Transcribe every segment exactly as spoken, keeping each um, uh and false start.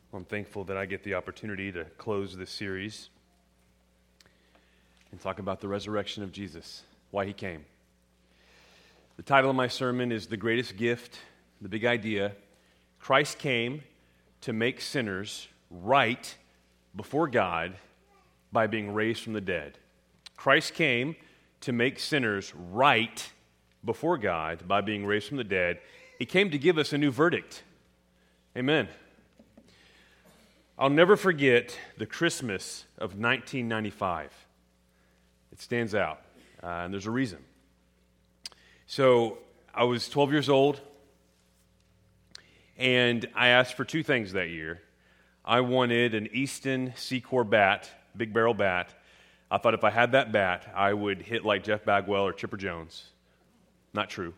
Well, I'm thankful that I get the opportunity to close this series and talk about the resurrection of Jesus, why he came. The title of my sermon is The Greatest Gift, the big idea. Christ came to make sinners right before God by being raised from the dead. Christ came to make sinners right before God by being raised from the dead. He came to give us a new verdict. Amen. I'll never forget the Christmas of nineteen ninety-five. It stands out, uh, and there's a reason. So I was twelve years old, and I asked for two things that year. I wanted an Easton Secor bat, big barrel bat. I thought if I had that bat, I would hit like Jeff Bagwell or Chipper Jones. Not true.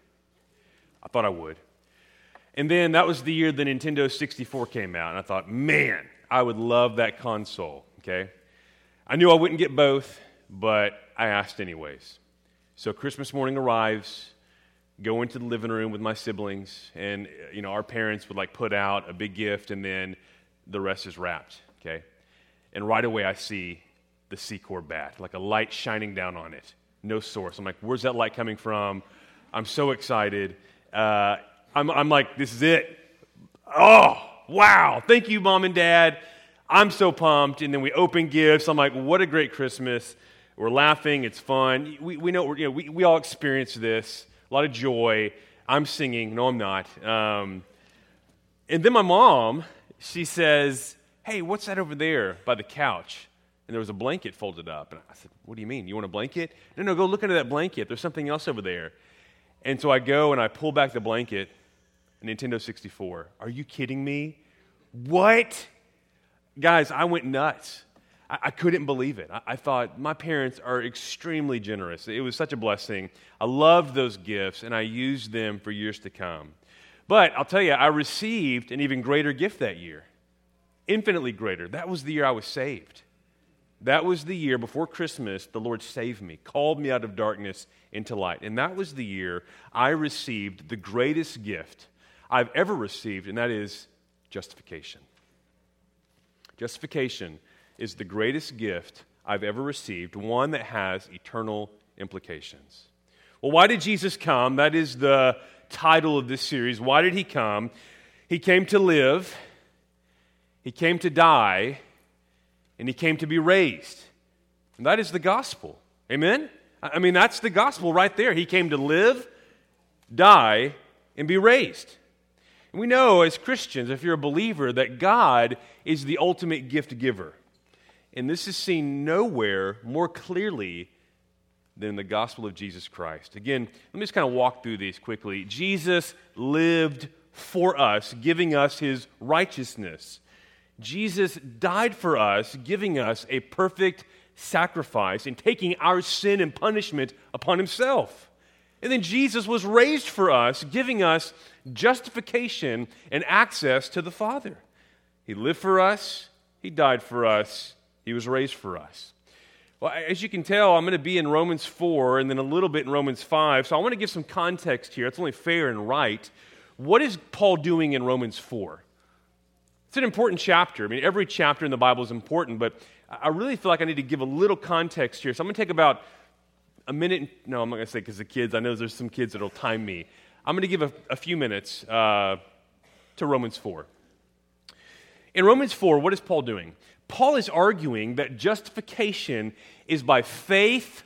I thought I would. And then that was the year the Nintendo sixty-four came out, and I thought, man, I would love that console, okay? I knew I wouldn't get both, but I asked anyways. So Christmas morning arrives, go into the living room with my siblings, and, you know, our parents would, like, put out a big gift, and then the rest is wrapped, okay? And right away I see the Secor bat, like a light shining down on it. No source. I'm like, where's that light coming from? I'm so excited. Uh, I'm, I'm like, this is it. Oh, wow. Thank you, Mom and Dad. I'm so pumped. And then we open gifts. I'm like, what a great Christmas. We're laughing. It's fun. We, we know, you know we, we all experience this. A lot of joy. I'm singing. No, I'm not. Um, and then my mom, she says, hey, what's that over there by the couch? And there was a blanket folded up. And I said, what do you mean? You want a blanket? No, no, go look under that blanket. There's something else over there. And so I go and I pull back the blanket, a Nintendo sixty-four. Are you kidding me? What? Guys, I went nuts. I, I couldn't believe it. I, I thought, my parents are extremely generous. It was such a blessing. I loved those gifts, and I used them for years to come. But I'll tell you, I received an even greater gift that year. Infinitely greater. That was the year I was saved. That was the year before Christmas the Lord saved me, called me out of darkness into light. And that was the year I received the greatest gift I've ever received, and that is justification. Justification is the greatest gift I've ever received, one that has eternal implications. Well, why did Jesus come? That is the title of this series. Why did he come? He came to live, he came to die, and he came to be raised. And that is the gospel. Amen? I mean, that's the gospel right there. He came to live, die, and be raised. And we know as Christians, if you're a believer, that God is the ultimate gift giver. And this is seen nowhere more clearly than in the gospel of Jesus Christ. Again, let me just kind of walk through these quickly. Jesus lived for us, giving us his righteousness. Jesus died for us, giving us a perfect sacrifice and taking our sin and punishment upon himself. And then Jesus was raised for us, giving us justification and access to the Father. He lived for us, he died for us, he was raised for us. Well, as you can tell, I'm going to be in Romans four and then a little bit in Romans five, so I want to give some context here. It's only fair and right. What is Paul doing in Romans four? It's an important chapter. I mean, every chapter in the Bible is important, but I really feel like I need to give a little context here. So I'm going to take about a minute. No, I'm not going to say because the kids, I know there's some kids that will time me. I'm going to give a, a few minutes uh, to Romans four. In Romans four, what is Paul doing? Paul is arguing that justification is by faith.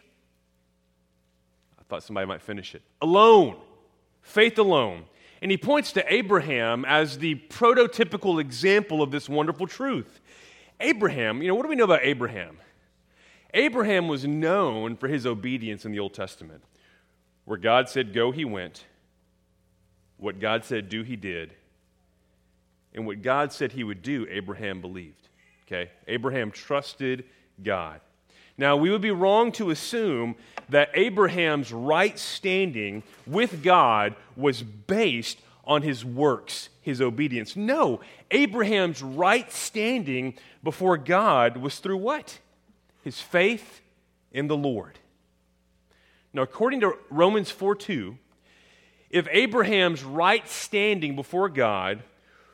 I thought somebody might finish it. Alone. Faith alone. And he points to Abraham as the prototypical example of this wonderful truth. Abraham, you know, what do we know about Abraham? Abraham was known for his obedience in the Old Testament. Where God said go, he went. What God said do, he did. And what God said he would do, Abraham believed. Okay? Abraham trusted God. Now, we would be wrong to assume that Abraham's right standing with God was based on his works, his obedience. No, Abraham's right standing before God was through what? His faith in the Lord. Now, according to Romans four two, if Abraham's right standing before God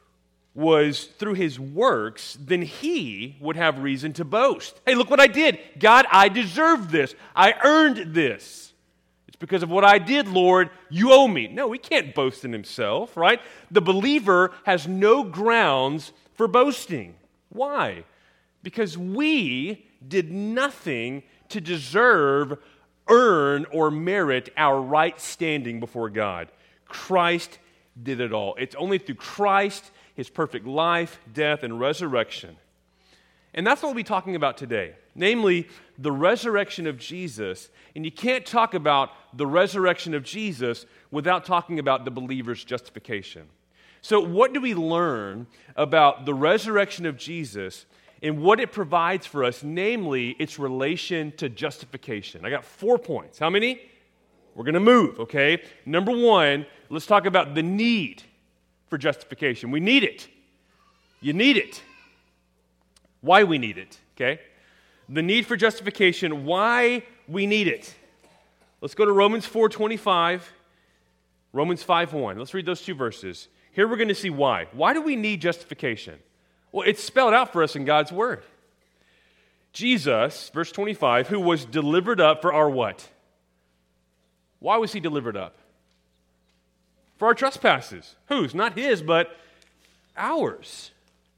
was through his works, then he would have reason to boast. Hey, look what I did. God, I deserved this. I earned this. It's because of what I did, Lord. You owe me. No, he can't boast in himself, right? The believer has no grounds for boasting. Why? Because we did nothing to deserve, earn, or merit our right standing before God. Christ did it all. It's only through Christ, his perfect life, death, and resurrection. And that's what we'll be talking about today, namely the resurrection of Jesus. And you can't talk about the resurrection of Jesus without talking about the believer's justification. So what do we learn about the resurrection of Jesus and what it provides for us, namely its relation to justification? I got four points. How many? We're going to move, okay? Number one, let's talk about the need for justification. We need it. You need it. Why we need it, okay? The need for justification, why we need it. Let's go to Romans four twenty-five, Romans five one. Let's read those two verses. Here we're going to see why. Why do we need justification? Well, it's spelled out for us in God's Word. Jesus, verse twenty-five, who was delivered up for our what? Why was he delivered up? For our trespasses. Whose? Not his, but ours.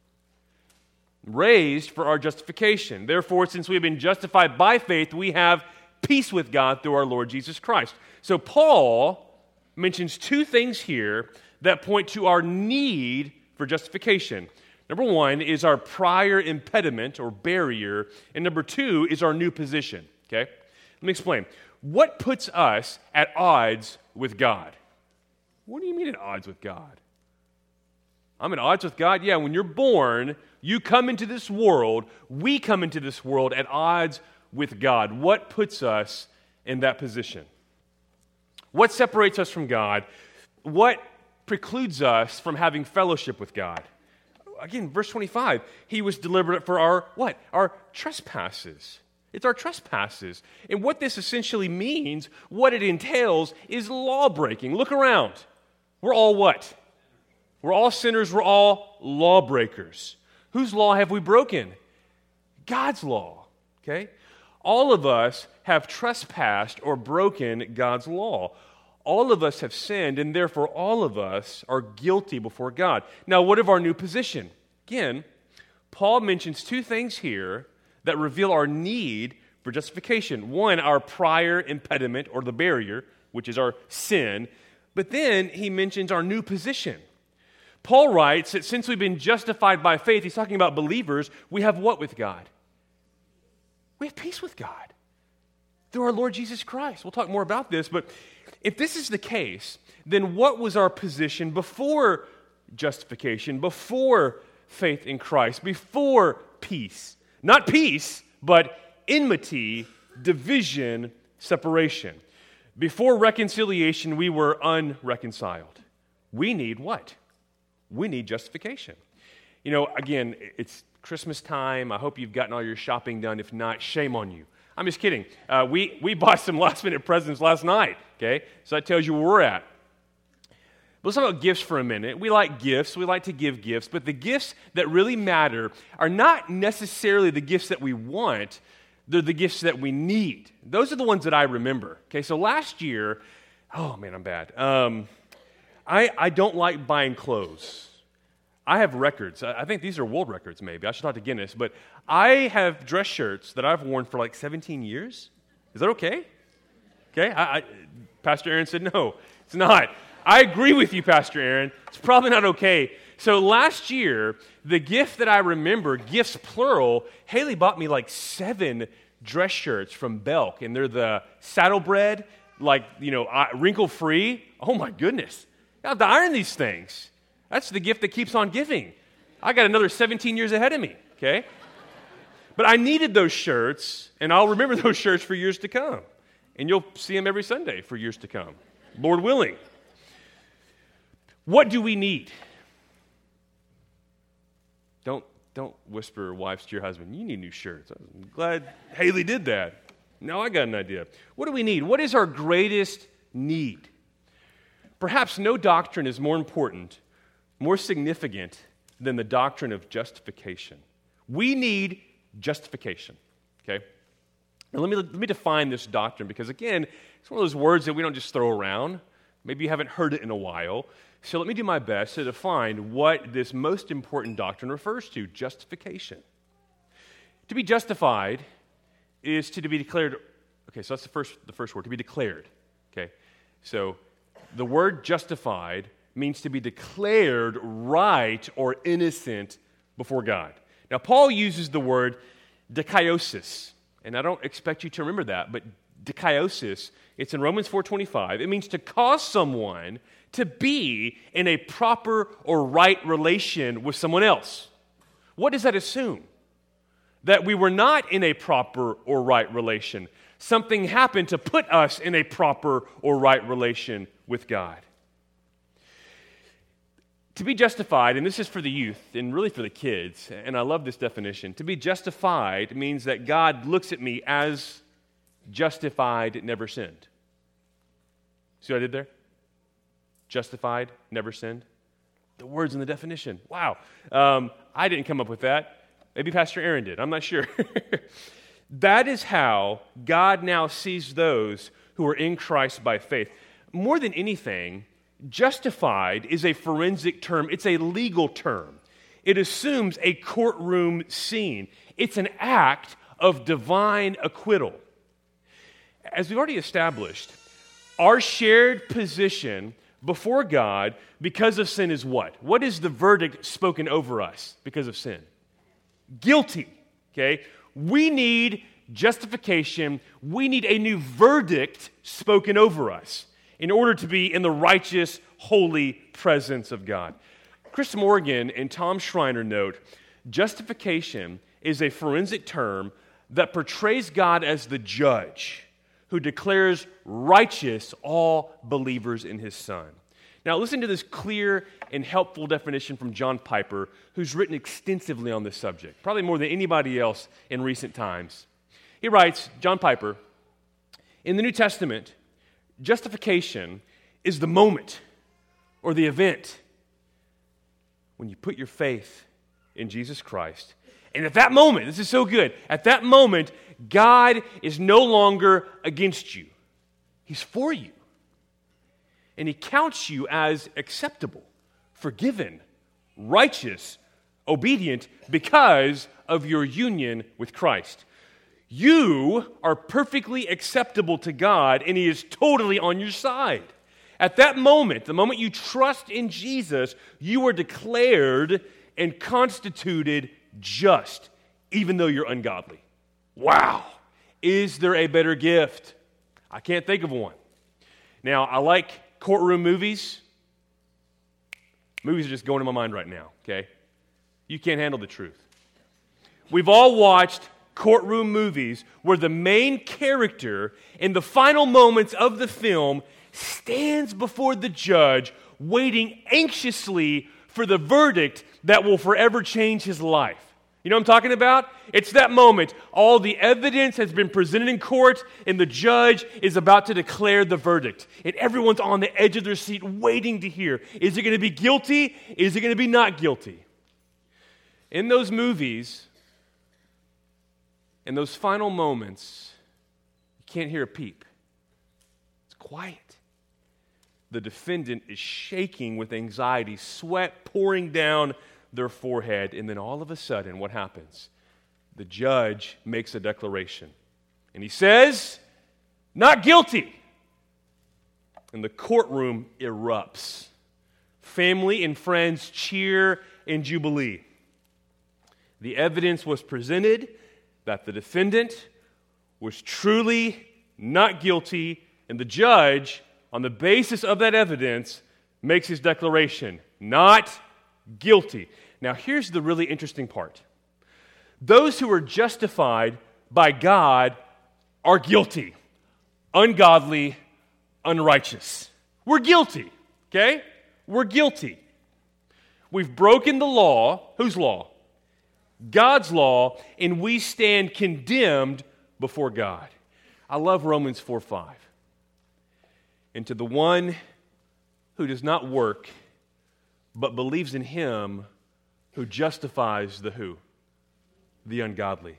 Raised for our justification. Therefore, since we have been justified by faith, we have peace with God through our Lord Jesus Christ. So Paul mentions two things here that point to our need for justification. Number one is our prior impediment or barrier, and number two is our new position. Okay? Let me explain. What puts us at odds with God? What do you mean at odds with God? I'm at odds with God? Yeah, when you're born, you come into this world, we come into this world at odds with God. What puts us in that position? What separates us from God? What precludes us from having fellowship with God? Again, verse twenty-five, he was delivered for our, what? Our trespasses. It's our trespasses. And what this essentially means, what it entails, is law breaking. Look around. We're all what? We're all sinners. We're all lawbreakers. Whose law have we broken? God's law. Okay? All of us have trespassed or broken God's law. All of us have sinned, and therefore all of us are guilty before God. Now, what of our new position? Again, Paul mentions two things here that reveal our need for justification. One, our prior impediment or the barrier, which is our sin. But then he mentions our new position. Paul writes that since we've been justified by faith, he's talking about believers, we have what with God? We have peace with God through our Lord Jesus Christ. We'll talk more about this, but if this is the case, then what was our position before justification, before faith in Christ, before peace? Not peace, but enmity, division, separation. Before reconciliation, we were unreconciled. We need what? We need justification. You know, again, it's Christmas time. I hope you've gotten all your shopping done. If not, shame on you. I'm just kidding. Uh, we, we bought some last-minute presents last night, okay? So that tells you where we're at. But let's talk about gifts for a minute. We like gifts. We like to give gifts. But the gifts that really matter are not necessarily the gifts that we want. They're the gifts that we need. Those are the ones that I remember. Okay, so last year, oh, man, I'm bad. Um, I, I don't like buying clothes. I have records. I think these are world records, maybe. I should talk to Guinness. But I have dress shirts that I've worn for like seventeen years. Is that okay? Okay. I, I, Pastor Aaron said, no, it's not. I agree with you, Pastor Aaron. It's probably not okay. So last year, the gift that I remember, gifts plural, Haley bought me like seven dress shirts from Belk. And they're the saddlebred, like, you know, wrinkle-free. Oh, my goodness. I have to iron these things. That's the gift that keeps on giving. I got another seventeen years ahead of me, okay? But I needed those shirts, and I'll remember those shirts for years to come. And you'll see them every Sunday for years to come, Lord willing. What do we need? Don't, don't whisper wives to your husband, you need new shirts. I'm glad Haley did that. Now I got an idea. What do we need? What is our greatest need? Perhaps no doctrine is more important, more significant than the doctrine of justification. We need justification, okay? Now let me, let me define this doctrine because, again, it's one of those words that we don't just throw around. Maybe you haven't heard it in a while. So let me do my best to define what this most important doctrine refers to, justification. To be justified is to be declared, okay, so that's the first, the first word, to be declared, okay? So the word justified means to be declared right or innocent before God. Now, Paul uses the word dikaiosis, and I don't expect you to remember that, but dikaiosis, it's in Romans four twenty-five. It means to cause someone to be in a proper or right relation with someone else. What does that assume? That we were not in a proper or right relation. Something happened to put us in a proper or right relation with God. To be justified, and this is for the youth and really for the kids, and I love this definition. To be justified means that God looks at me as justified, never sinned. See what I did there? Justified, never sinned. The words in the definition. Wow. Um, I didn't come up with that. Maybe Pastor Aaron did. I'm not sure. That is how God now sees those who are in Christ by faith. More than anything, justified is a forensic term. It's a legal term. It assumes a courtroom scene. It's an act of divine acquittal. As we've already established, our shared position before God because of sin is what? What is the verdict spoken over us because of sin? Guilty, okay? We need justification. We need a new verdict spoken over us in order to be in the righteous, holy presence of God. Chris Morgan and Tom Schreiner note, justification is a forensic term that portrays God as the judge who declares righteous all believers in his Son. Now listen to this clear and helpful definition from John Piper, who's written extensively on this subject, probably more than anybody else in recent times. He writes, John Piper, in the New Testament, justification is the moment or the event when you put your faith in Jesus Christ. And at that moment, this is so good, at that moment, God is no longer against you. He's for you. And he counts you as acceptable, forgiven, righteous, obedient because of your union with Christ. You are perfectly acceptable to God, and he is totally on your side. At that moment, the moment you trust in Jesus, you are declared and constituted just, even though you're ungodly. Wow! Is there a better gift? I can't think of one. Now, I like courtroom movies. Movies are just going in my mind right now, okay? You can't handle the truth. We've all watched courtroom movies where the main character in the final moments of the film stands before the judge waiting anxiously for the verdict that will forever change his life. You know what I'm talking about? It's that moment. All the evidence has been presented in court, and the judge is about to declare the verdict. And everyone's on the edge of their seat waiting to hear. Is it going to be guilty? Is it going to be not guilty? In those movies, in those final moments, you can't hear a peep. It's quiet. The defendant is shaking with anxiety, sweat pouring down their forehead, and then all of a sudden, what happens? The judge makes a declaration, and he says, not guilty. And the courtroom erupts. Family and friends cheer in jubilee. The evidence was presented that the defendant was truly not guilty, and the judge, on the basis of that evidence, makes his declaration, not guilty. Now, here's the really interesting part. Those who are justified by God are guilty, ungodly, unrighteous. We're guilty, okay? We're guilty. We've broken the law. Whose law? God's law, and we stand condemned before God. I love Romans four five. And to the one who does not work, but believes in him who justifies the who? The ungodly.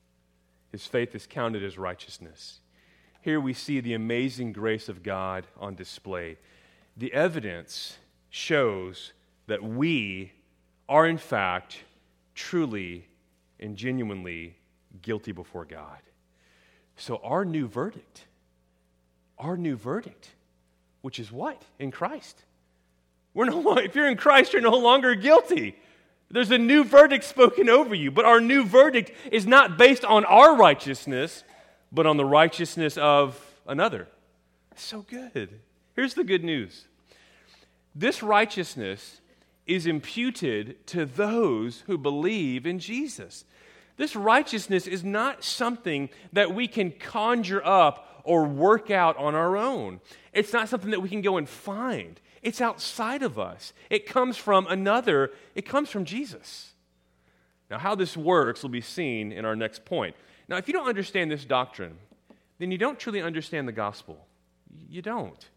His faith is counted as righteousness. Here we see the amazing grace of God on display. The evidence shows that we are in fact truly and genuinely guilty before God. So our new verdict, our new verdict, which is what? In Christ. We're no, if you're in Christ, you're no longer guilty. There's a new verdict spoken over you, but our new verdict is not based on our righteousness, but on the righteousness of another. So good. Here's the good news. This righteousness is imputed to those who believe in Jesus. This righteousness is not something that we can conjure up or work out on our own. It's not something that we can go and find. It's outside of us. It comes from another. It comes from Jesus. Now, how this works will be seen in our next point. Now, if you don't understand this doctrine, then you don't truly understand the gospel. You don't.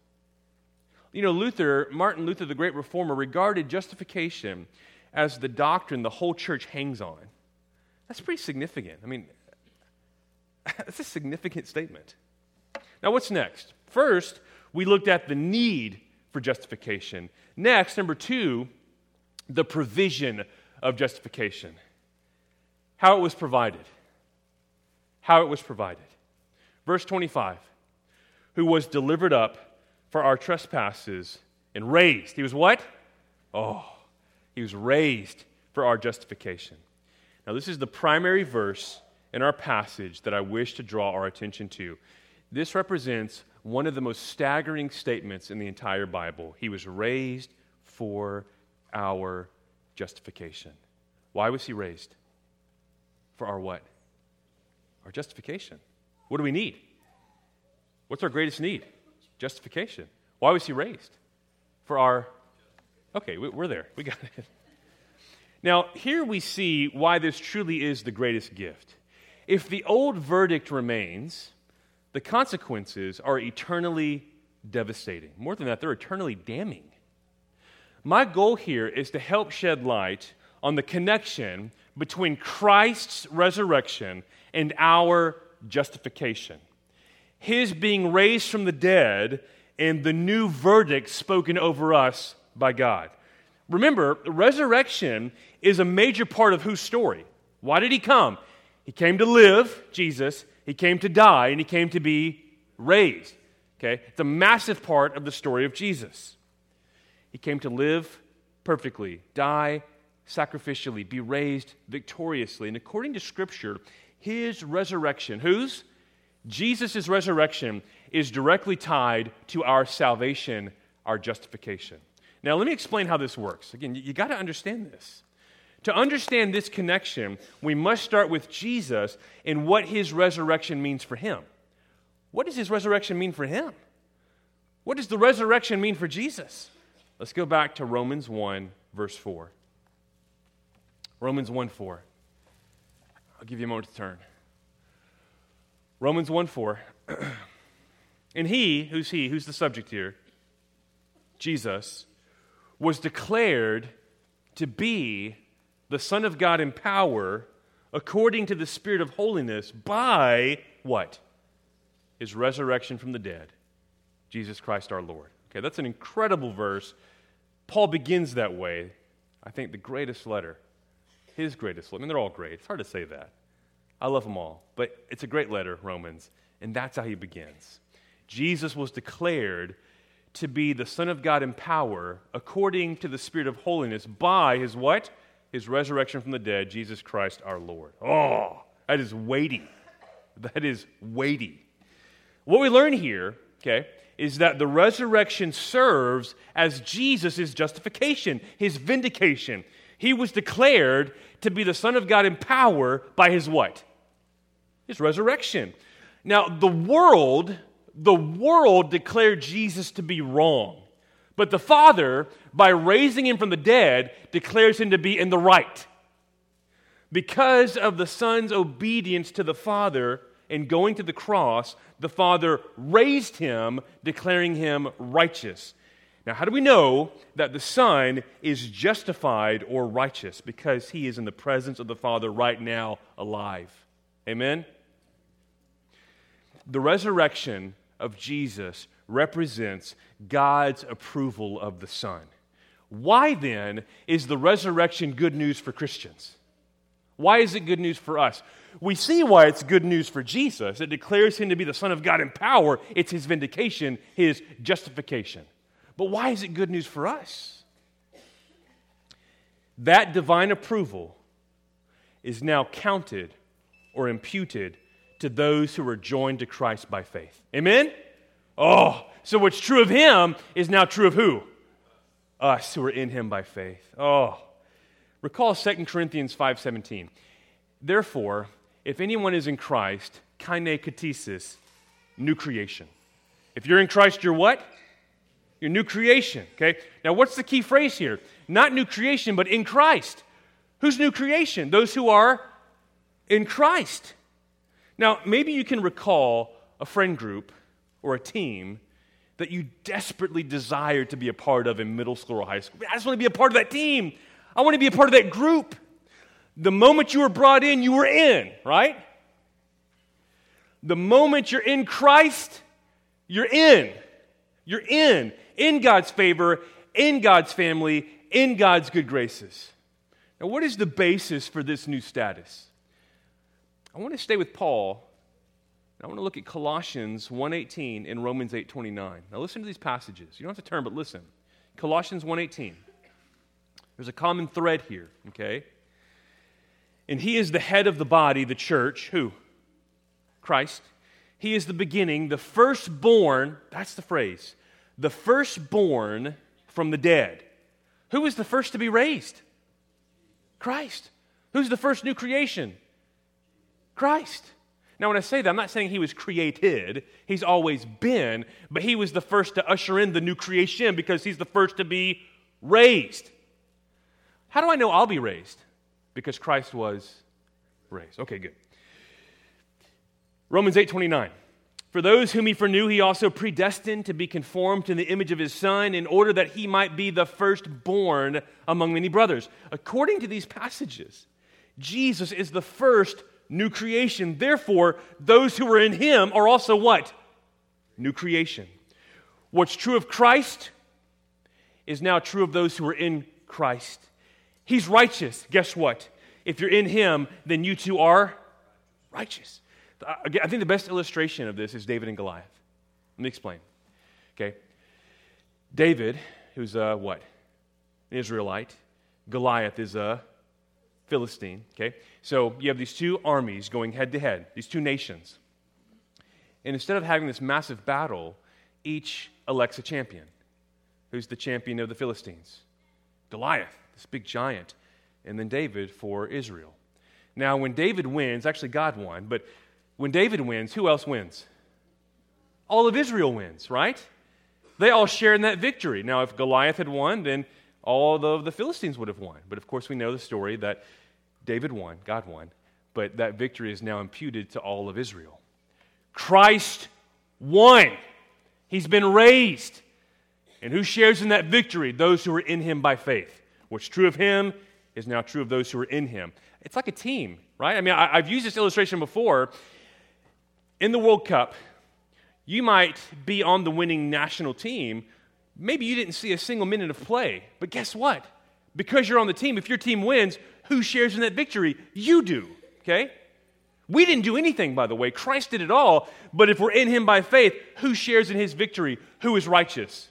You know, Luther, Martin Luther, the great reformer, regarded justification as the doctrine the whole church hangs on. That's pretty significant. I mean, that's a significant statement. Now, what's next? First, we looked at the need for justification. Next, number two, the provision of justification. How it was provided. How it was provided. Verse twenty-five, who was delivered up for our trespasses and raised. He was what? Oh, he was raised for our justification. Now, this is the primary verse in our passage that I wish to draw our attention to. This represents one of the most staggering statements in the entire Bible. He was raised for our justification. Why was he raised? For our what? Our justification. What do we need? What's our greatest need? Justification. Why was he raised? For our... Okay, we're there. We got it. Now, here we see why this truly is the greatest gift. If the old verdict remains, the consequences are eternally devastating. More than that, they're eternally damning. My goal here is to help shed light on the connection between Christ's resurrection and our justification. His being raised from the dead and the new verdict spoken over us by God. Remember, resurrection is a major part of whose story? Why did he come? He came to live, Jesus. He came to die, and he came to be raised. Okay? It's a massive part of the story of Jesus. He came to live perfectly, die sacrificially, be raised victoriously. And according to Scripture, his resurrection, whose? Jesus' resurrection is directly tied to our salvation, our justification. Now, let me explain how this works. Again, you, you got to understand this. To understand this connection, we must start with Jesus and what his resurrection means for him. What does his resurrection mean for him? What does the resurrection mean for Jesus? Let's go back to Romans one, verse four. Romans one, four. I'll give you a moment to turn. Romans one, four. And he, who's he? Who's the subject here? Jesus was declared to be the Son of God in power according to the Spirit of holiness by what? His resurrection from the dead, Jesus Christ our Lord. Okay, that's an incredible verse. Paul begins that way. I think the greatest letter, his greatest letter. I mean, they're all great. It's hard to say that. I love them all. But it's a great letter, Romans, and that's how he begins. Jesus was declared to be the Son of God in power according to the Spirit of holiness by his what? His resurrection from the dead, Jesus Christ our Lord. Oh, that is weighty. That is weighty. What we learn here, okay, is that the resurrection serves as Jesus' justification, his vindication. He was declared to be the Son of God in power by his what? His resurrection. Now, the world, the world declared Jesus to be wrong. But the Father, by raising him from the dead, declares him to be in the right. Because of the Son's obedience to the Father and going to the cross, the Father raised him, declaring him righteous. Now, how do we know that the Son is justified or righteous? Because he is in the presence of the Father right now, alive. Amen? The resurrection of Jesus represents God's approval of the Son. Why then is the resurrection good news for Christians? Why is it good news for us? We see why it's good news for Jesus. It declares him to be the Son of God in power. It's his vindication, his justification. But why is it good news for us? That divine approval is now counted or imputed to those who are joined to Christ by faith. Amen? Oh, so what's true of him is now true of who? Us who are in him by faith. Oh, recall Second Corinthians five seventeen. Therefore, if anyone is in Christ, kaine katesis, new creation. If you're in Christ, you're what? You're new creation, okay? Now, what's the key phrase here? Not new creation, but in Christ. Who's new creation? Those who are in Christ. Now, maybe you can recall a friend group or a team that you desperately desired to be a part of in middle school or high school. I just want to be a part of that team. I want to be a part of that group. The moment you were brought in, you were in, right? The moment you're in Christ, you're in. You're in. In God's favor, in God's family, in God's good graces. Now, what is the basis for this new status? I want to stay with Paul. I want to look at Colossians one eighteen and Romans eight twenty-nine. Now, listen to these passages. You don't have to turn, but listen. Colossians one eighteen. There's a common thread here, okay? And he is the head of the body, the church. Who? Christ. He is the beginning, the firstborn. That's the phrase. The firstborn from the dead. Who was the first to be raised? Christ. Who's the first new creation? Christ. Now, when I say that, I'm not saying he was created. He's always been, but he was the first to usher in the new creation because he's the first to be raised. How do I know I'll be raised? Because Christ was raised. Okay, good. Romans eight twenty-nine. For those whom he foreknew, he also predestined to be conformed to the image of his Son, in order that he might be the firstborn among many brothers. According to these passages, Jesus is the first new creation. Therefore, those who are in him are also what? New creation. What's true of Christ is now true of those who are in Christ. He's righteous. Guess what? If you're in him, then you too are righteous. I think the best illustration of this is David and Goliath. Let me explain. Okay. David, who's a what? An Israelite. Goliath is a Philistine. Okay. So you have these two armies going head to head, these two nations. And instead of having this massive battle, each elects a champion. Who's the champion of the Philistines? Goliath, this big giant. And then David for Israel. Now, when David wins, actually God won, but when David wins, who else wins? All of Israel wins, right? They all share in that victory. Now, if Goliath had won, then all of the Philistines would have won. But of course, we know the story that David won, God won, but that victory is now imputed to all of Israel. Christ won. He's been raised. And who shares in that victory? Those who are in him by faith. What's true of him is now true of those who are in him. It's like a team, right? I mean, I, I've used this illustration before. In the World Cup, you might be on the winning national team. Maybe you didn't see a single minute of play. But guess what? Because you're on the team, if your team wins, who shares in that victory? You do, okay? We didn't do anything, by the way. Christ did it all. But if we're in him by faith, who shares in his victory? Who is righteous?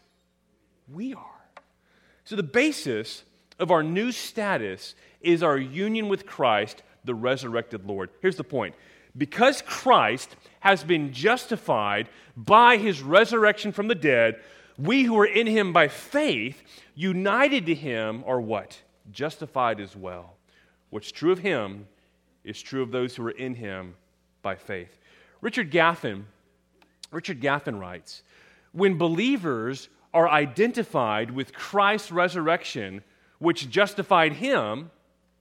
We are. So the basis of our new status is our union with Christ, the resurrected Lord. Here's the point. Because Christ has been justified by his resurrection from the dead, we who are in him by faith, united to him, are what? Justified as well. What's true of him is true of those who are in him by faith. Richard Gaffin, Richard Gaffin writes, when believers are identified with Christ's resurrection, which justified him,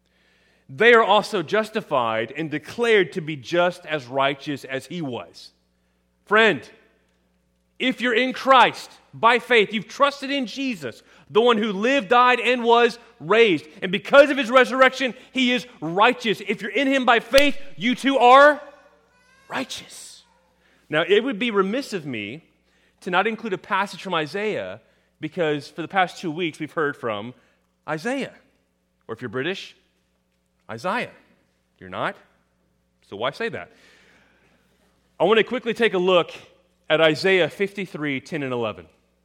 they are also justified and declared to be just as righteous as he was. Friend, If you're in Christ, by faith, you've trusted in Jesus, the one who lived, died, and was raised. And because of his resurrection, he is righteous. If you're in him by faith, you too are righteous. Now, it would be remiss of me to not include a passage from Isaiah, because for the past two weeks we've heard from Isaiah. Or if you're British, Isaiah. You're not? So why say that? I want to quickly take a look at Isaiah fifty-three, ten and eleven.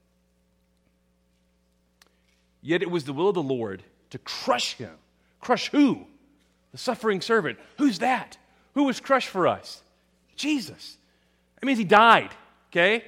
Yet it was the will of the Lord to crush him. Crush who? The suffering servant. Who's that? Who was crushed for us? Jesus. That means he died, okay?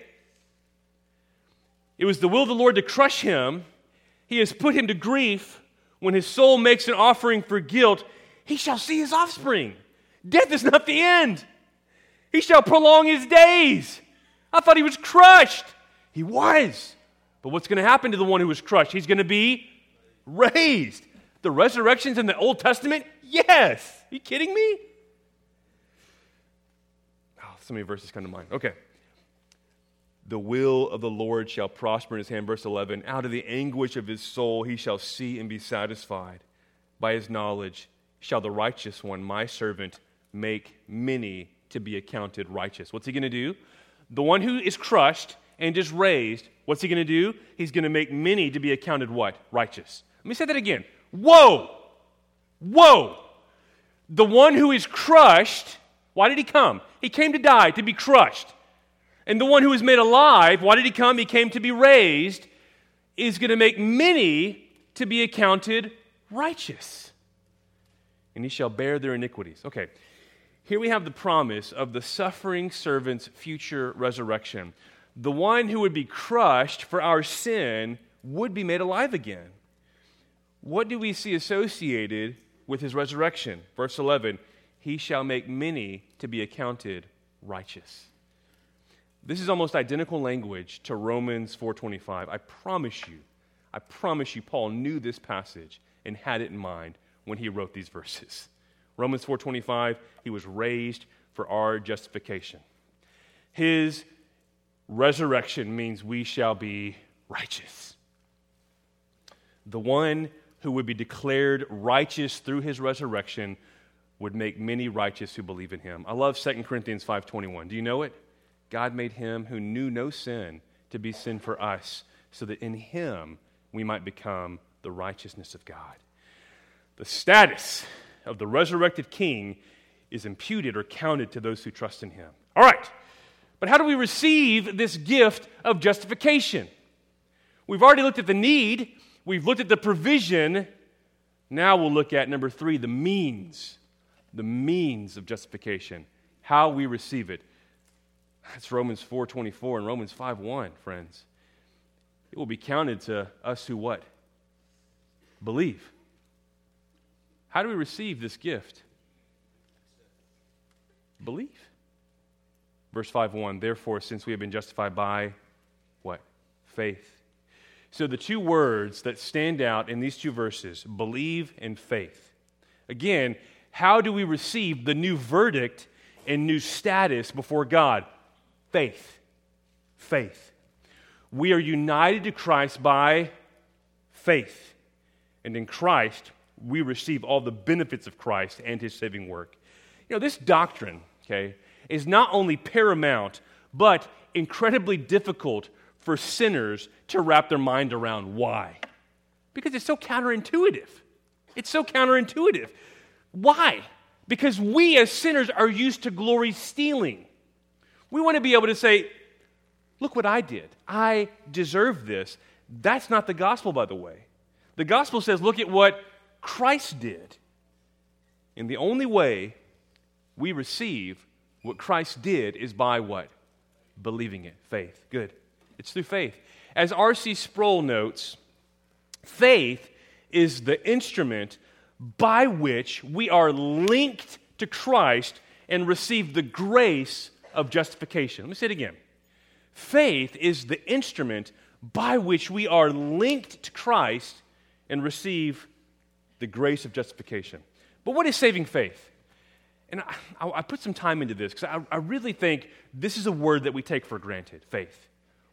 It was the will of the Lord to crush him. He has put him to grief. When his soul makes an offering for guilt, he shall see his offspring. Death is not the end. He shall prolong his days. I thought he was crushed. He was. But what's going to happen to the one who was crushed? He's going to be raised. The resurrections in the Old Testament? Yes. Are you kidding me? Oh, so many verses come to mind. Okay. The will of the Lord shall prosper in his hand. Verse eleven, out of the anguish of his soul he shall see and be satisfied. By his knowledge shall the righteous one, my servant, make many to be accounted righteous. What's he going to do? The one who is crushed and is raised, what's he going to do? He's going to make many to be accounted what? Righteous. Let me say that again. Whoa! Whoa! The one who is crushed, why did he come? He came to die, to be crushed. And the one who is made alive, why did he come? He came to be raised, is going to make many to be accounted righteous. And he shall bear their iniquities. Okay, here we have the promise of the suffering servant's future resurrection. The one who would be crushed for our sin would be made alive again. What do we see associated with his resurrection? Verse eleven, he shall make many to be accounted righteous. This is almost identical language to Romans four twenty-five. I promise you, I promise you Paul knew this passage and had it in mind when he wrote these verses. Romans four twenty-five, he was raised for our justification. His resurrection means we shall be righteous. The one who would be declared righteous through his resurrection would make many righteous who believe in him. I love Second Corinthians five twenty-one. Do you know it? God made him who knew no sin to be sin for us, so that in him we might become the righteousness of God. The status of the resurrected king is imputed or counted to those who trust in him. All right, but how do we receive this gift of justification? We've already looked at the need. We've looked at the provision. Now we'll look at, number three, the means. The means of justification. How we receive it. That's Romans four twenty-four and Romans five one, friends. It will be counted to us who what? Believe. How do we receive this gift? Believe. Verse five one, therefore, since we have been justified by what? Faith. So the two words that stand out in these two verses, believe and faith. Again, how do we receive the new verdict and new status before God? Faith. Faith. We are united to Christ by faith. And in Christ, we receive all the benefits of Christ and his saving work. You know, this doctrine, okay, is not only paramount, but incredibly difficult for sinners to wrap their mind around. Why? Because it's so counterintuitive. It's so counterintuitive. Why? Because we as sinners are used to glory stealing. We want to be able to say, look what I did. I deserve this. That's not the gospel, by the way. The gospel says, look at what Christ did. And the only way we receive what Christ did is by what? Believing it. Faith. Good. It's through faith. As R C Sproul notes, faith is the instrument by which we are linked to Christ and receive the grace of justification. Let me say it again. Faith is the instrument by which we are linked to Christ and receive the grace of justification. But what is saving faith? And I, I, I put some time into this because I, I really think this is a word that we take for granted, faith.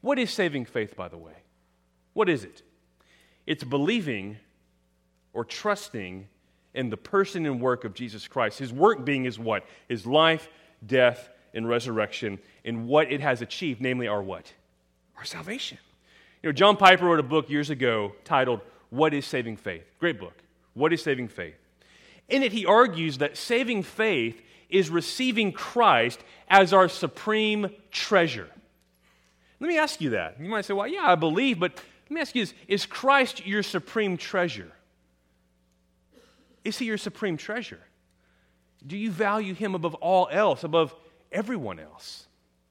What is saving faith, by the way? What is it? It's believing or trusting in the person and work of Jesus Christ. His work being his what? His life, death, and resurrection, and what it has achieved, namely our what? Our salvation. You know, John Piper wrote a book years ago titled, What is Saving Faith? Great book. What is saving faith? In it, he argues that saving faith is receiving Christ as our supreme treasure. Let me ask you that. You might say, well, yeah, I believe, but let me ask you this. Is Christ your supreme treasure? Is he your supreme treasure? Do you value him above all else, above everyone else?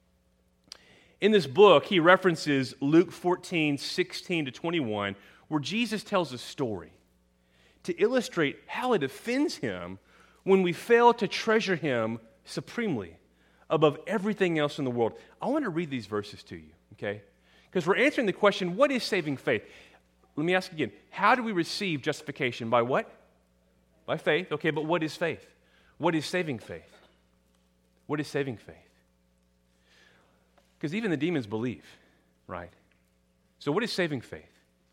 In this book, he references Luke fourteen, sixteen to twenty-one, where Jesus tells a story to illustrate how it offends him when we fail to treasure him supremely above everything else in the world. I want to read these verses to you, okay? Because we're answering the question, what is saving faith? Let me ask again, how do we receive justification? By what? By faith. Okay, but what is faith? What is saving faith? What is saving faith? Because even the demons believe, right? So what is saving faith?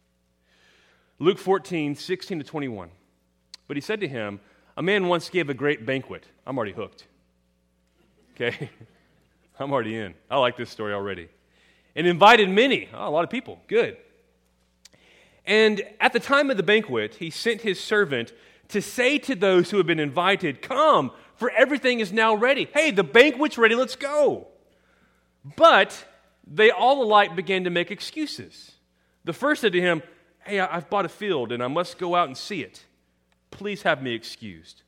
Luke fourteen, sixteen to twenty-one. But he said to him, a man once gave a great banquet. I'm already hooked. Okay? I'm already in. I like this story already. And invited many. Oh, a lot of people. Good. And at the time of the banquet, he sent his servant to say to those who had been invited, come, for everything is now ready. Hey, the banquet's ready, let's go. But they all alike began to make excuses. The first said to him, hey, I've bought a field and I must go out and see it. Please have me excused.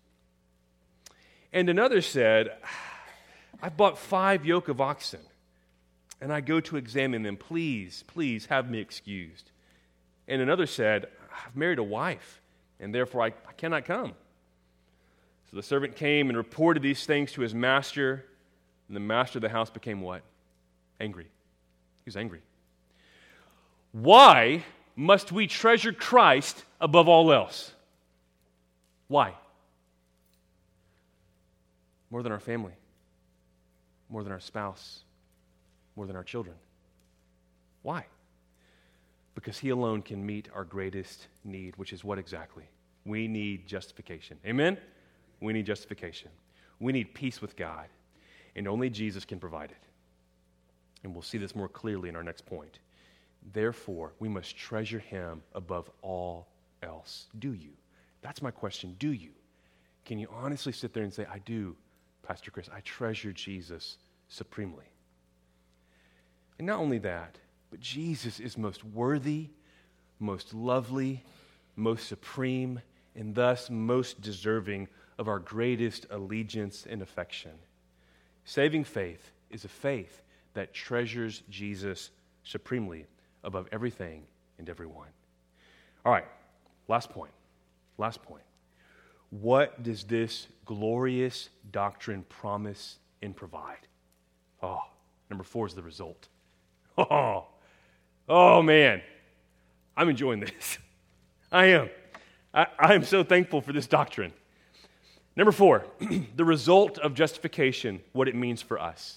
And another said, I've bought five yoke of oxen and I go to examine them. Please, please have me excused. And another said, I've married a wife and therefore I, I cannot come. So the servant came and reported these things to his master, and the master of the house became what? Angry. He was angry. Why must we treasure Christ above all else? Why? More than our family, more than our spouse, more than our children. Why? Because he alone can meet our greatest need, which is what exactly? We need justification. Amen? We need justification. We need peace with God, and only Jesus can provide it. And we'll see this more clearly in our next point. Therefore, we must treasure him above all else. Do you? That's my question. Do you? Can you honestly sit there and say, I do, Pastor Chris, I treasure Jesus supremely? And not only that, but Jesus is most worthy, most lovely, most supreme, and thus most deserving of our greatest allegiance and affection. Saving faith is a faith that treasures Jesus supremely above everything and everyone. All right, last point. Last point. What does this glorious doctrine promise and provide? Oh, number four is the result. Oh, oh man, I'm enjoying this. I am. I, I am so thankful for this doctrine. Number four, the result of justification, what it means for us.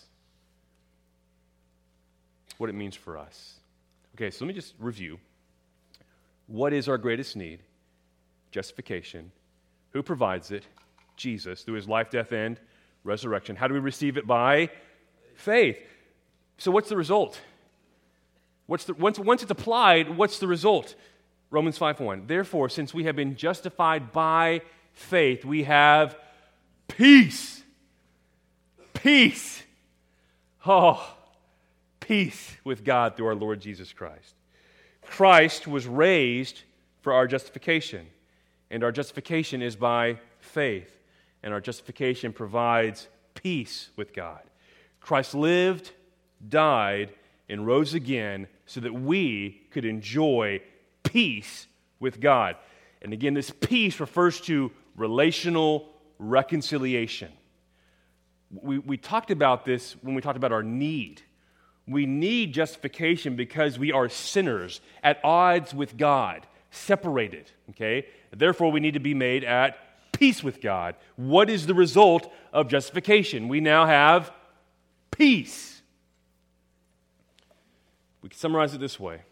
What it means for us. Okay, so let me just review. What is our greatest need? Justification. Who provides it? Jesus, through his life, death, and resurrection. How do we receive it? By faith. So what's the result? What's the, once, once it's applied, what's the result? Romans five one. Therefore, since we have been justified by faith, we have peace. Peace. Oh, peace with God through our Lord Jesus Christ. Christ was raised for our justification, and our justification is by faith, and our justification provides peace with God. Christ lived, died, and rose again so that we could enjoy peace with God. And again, this peace refers to relational reconciliation. We, we talked about this when we talked about our need. We need justification because we are sinners at odds with God, separated, okay? Therefore, we need to be made at peace with God. What is the result of justification? We now have peace. We can summarize it this way.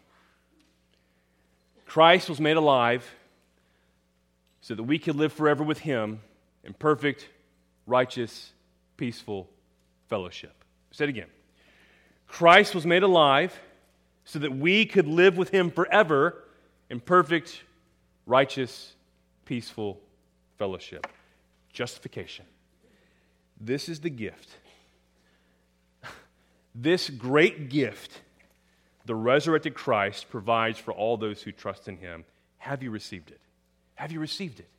Christ was made alive so that we could live forever with him in perfect, righteous, peaceful fellowship. Say it again. Christ was made alive so that we could live with him forever in perfect, righteous, peaceful fellowship. Justification. This is the gift. This great gift the resurrected Christ provides for all those who trust in him. Have you received it? Have you received it?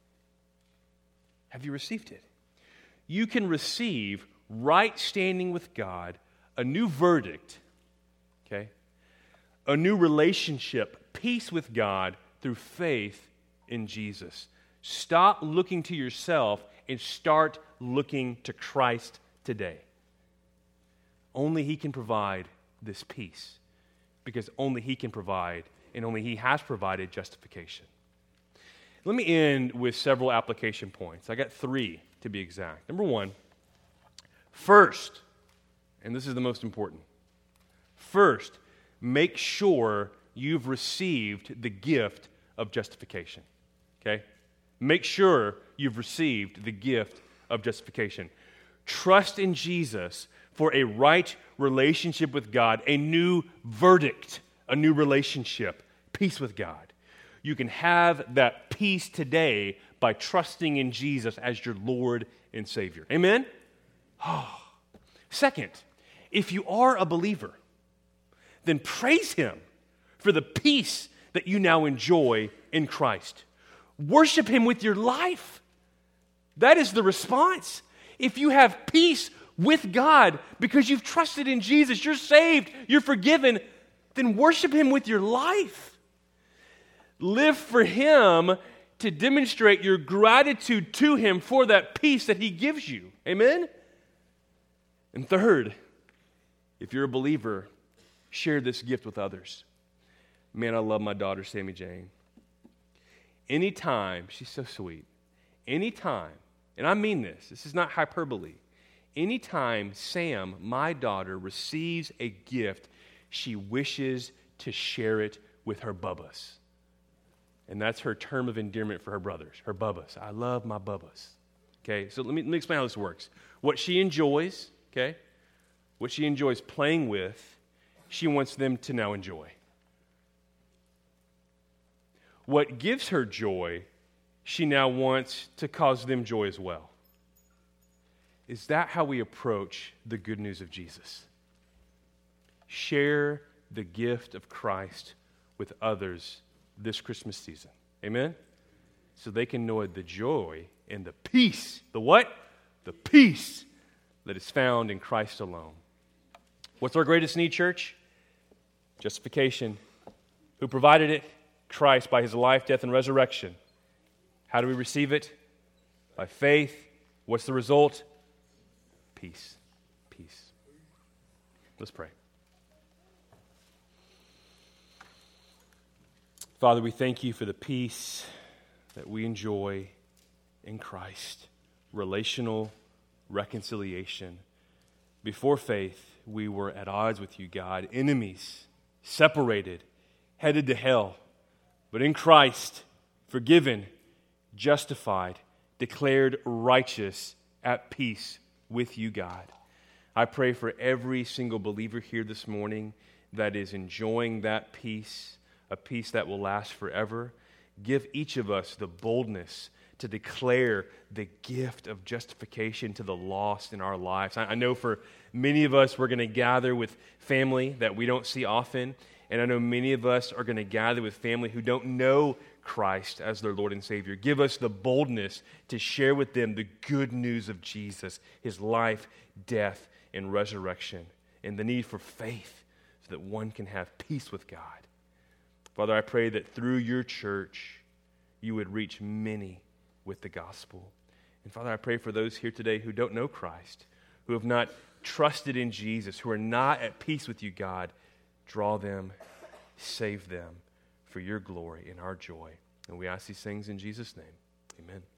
Have you received it? You can receive right standing with God, a new verdict, okay? A new relationship, peace with God through faith in Jesus. Stop looking to yourself and start looking to Christ today. Only he can provide this peace, because only he can provide, and only he has provided justification. Let me end with several application points. I got three to be exact. Number one, first, and this is the most important, first, make sure you've received the gift of justification. Okay? Make sure you've received the gift of justification. Trust in Jesus for a right relationship with God, a new verdict, a new relationship, peace with God. You can have that peace today by trusting in Jesus as your Lord and Savior. Amen? Oh. Second, if you are a believer, then praise him for the peace that you now enjoy in Christ. Worship him with your life. That is the response. If you have peace with God because you've trusted in Jesus, you're saved, you're forgiven, then worship him with your life. Live for him to demonstrate your gratitude to him for that peace that he gives you. Amen? And third, if you're a believer, share this gift with others. Man, I love my daughter, Sammy Jane. Anytime, she's so sweet. Anytime, and I mean this, this is not hyperbole. Anytime Sam, my daughter, receives a gift, she wishes to share it with her bubbas. And that's her term of endearment for her brothers, her bubbas. I love my bubbas. Okay, so let me, let me explain how this works. What she enjoys, okay, what she enjoys playing with, she wants them to now enjoy. What gives her joy, she now wants to cause them joy as well. Is that how we approach the good news of Jesus? Share the gift of Christ with others this Christmas season. Amen? So they can know the joy and the peace. The what? The peace that is found in Christ alone. What's our greatest need, church? Justification. Who provided it? Christ by his life, death, and resurrection. How do we receive it? By faith. What's the result? Peace. Peace. Let's pray. Father, we thank you for the peace that we enjoy in Christ. Relational reconciliation. Before faith, we were at odds with you, God, enemies, separated, headed to hell. But in Christ, forgiven, justified, declared righteous, at peace with you, God. I pray for every single believer here this morning that is enjoying that peace, a peace that will last forever. Give each of us the boldness to declare the gift of justification to the lost in our lives. I know for many of us, we're going to gather with family that we don't see often. And I know many of us are going to gather with family who don't know Christ as their Lord and Savior. Give us the boldness to share with them the good news of Jesus, his life, death, and resurrection, and the need for faith so that one can have peace with God. Father, I pray that through your church, you would reach many with the gospel. And Father, I pray for those here today who don't know Christ, who have not trusted in Jesus, who are not at peace with you, God. Draw them, save them for your glory and our joy. And we ask these things in Jesus' name. Amen.